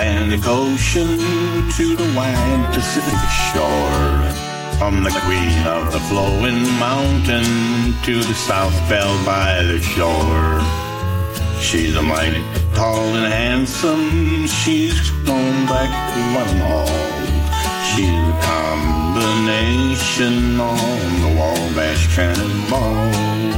Atlantic Ocean to the wide Pacific shore. From the queen of the flowing mountain to the South Belle by the shore. She's a mighty tall and handsome, she's gone back to one and all. She's a combination on the Wabash Cannonball.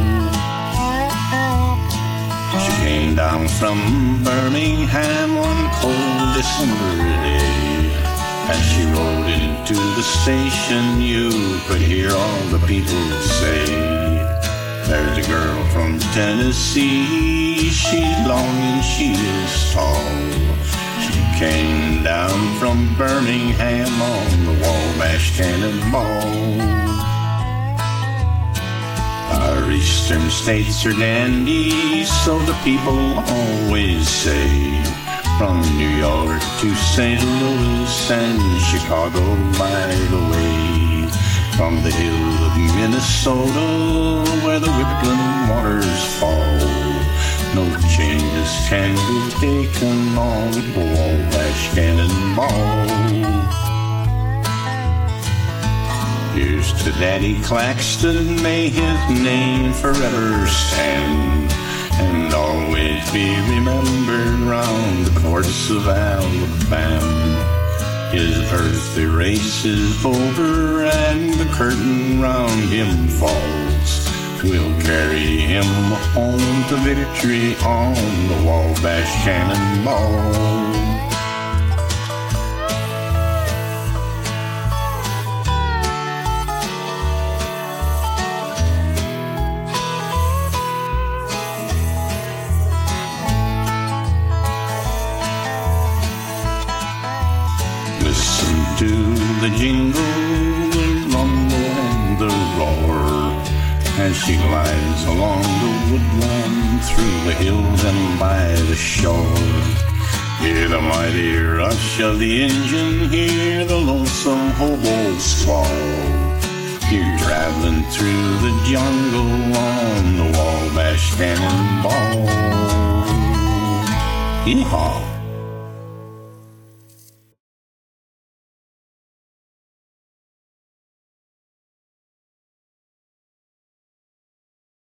She came down from Birmingham one cold December day. As she rode into the station, you could hear all the people say, there's a girl from Tennessee, she's long and she is tall. She came down from Birmingham on the Wabash Cannonball. Our eastern states are dandies, so the people always say. From New York to St. Louis and Chicago, by the way. From the hills of Minnesota, where the Whippling waters fall, no changes can be taken on the Wabash Cannonball. Here's to Daddy Claxton, may his name forever stand, and always be remembered round the courts of Alabama. His earthly race is over and the curtain round him falls. We'll carry him home to victory on the Wabash Cannonball. Listen to the jingle, the rumble and the roar, as she glides along the woodland, through the hills and by the shore. Hear the mighty rush of the engine, hear the lonesome hobo squall. You're traveling through the jungle on the Wabash Cannonball. Yeehaw!